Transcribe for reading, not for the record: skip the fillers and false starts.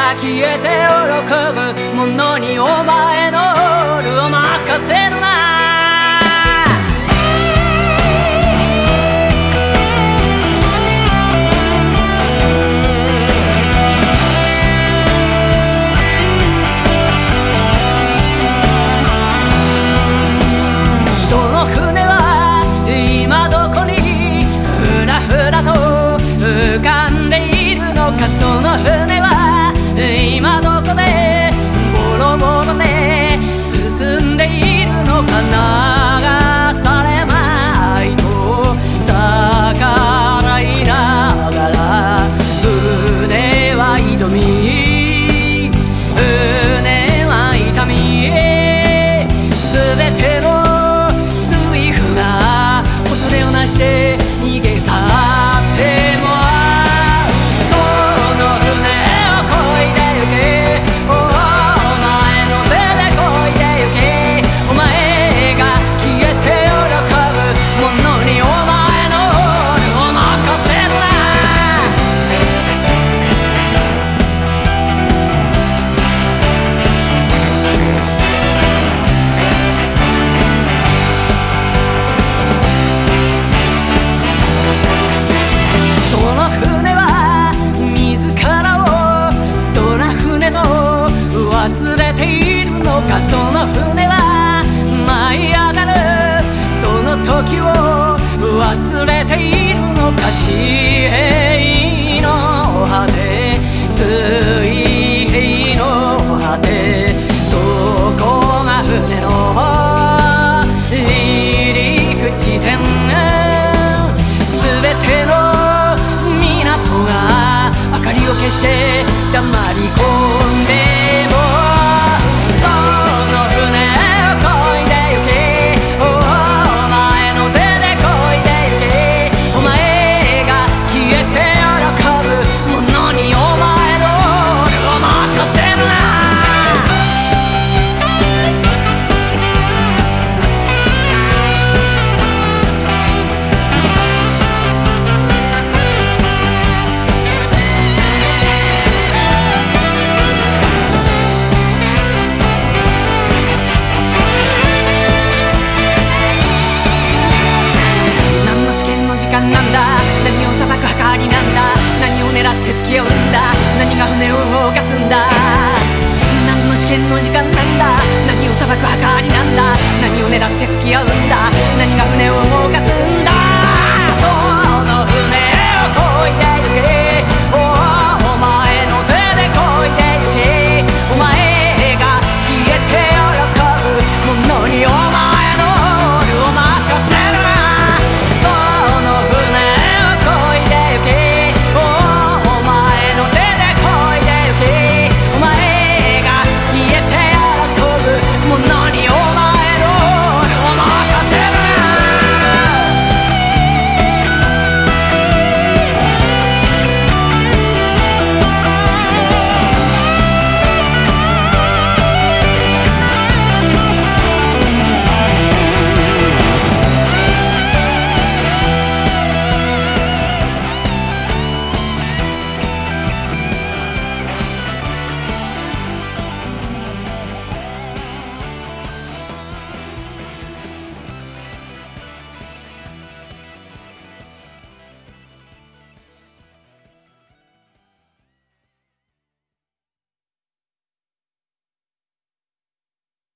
が消えて喜ぶものにお前のオールを任せるな。その船は今どこにふらふらと浮かんでいるのか。その船は今どこでボロボロで進んでいるのか。流されまいと逆らいながら船は挑み船は痛み全ての水夫が恐れをなして逃げ去っても忘れているのか。その船は舞い上がるその時を忘れているのか。地平の果て水平の果てそこが船の離陸地点。全ての港が明かりを消して黙り込んでなんだ。何を裁く計りなんだ。何を狙って付き合うんだ。何が船を動かすんだ。何の試験の時間なんだ。何を裁く計りなんだ。何を狙って付き合うんだ。